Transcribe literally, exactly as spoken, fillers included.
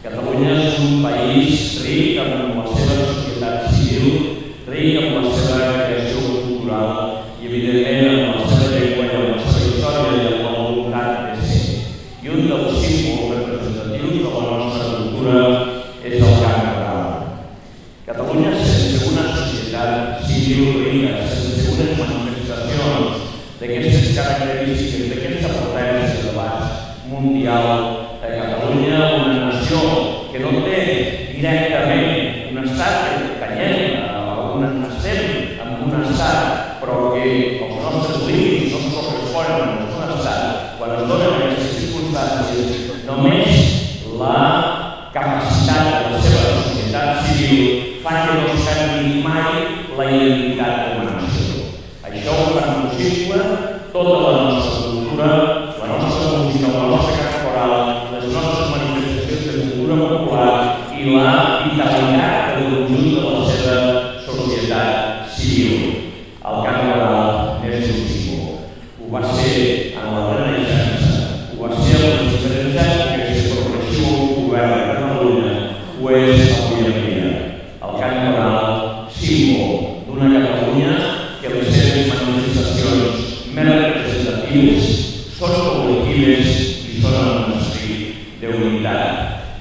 Catalunya és un país ric amb la seva societat civil, ric amb la seva creació cultural i, evidentment, amb la seva llengua i amb la seva història i amb la voluntat de ser. I un dels símbols representatius de la nostra cultura és el cant coral. Catalunya, sense una societat civil rica, sense unes manifestacions d'aquestes característiques, d'aquesta potència de l'art mundial, a Catalunya, una nació que no té directament un estat que canyem, estem en un estat, però que els nostres límits no es corresponen amb un estat. Quan es donen aquestes circumstàncies, només la capacitat de la seva societat civil fa que no es canvi mai la identitat de una nació. Això ho fa possible tota la nostra cultura, la nostra música, la nostra cant coral, les nostres manifestacions de cultura popular i la vitalitat del conjunt de la seva societat civil. El cant coral és un símbol. Ho va ser en la Renaixença, ho va ser en les diferents èpoques de progressiu govern de Catalunya, ho és avui en dia. El cant coral, símbol d'una Catalunya que les seves manifestacions més representatives són col·lectives i són en un esperit d'unitat.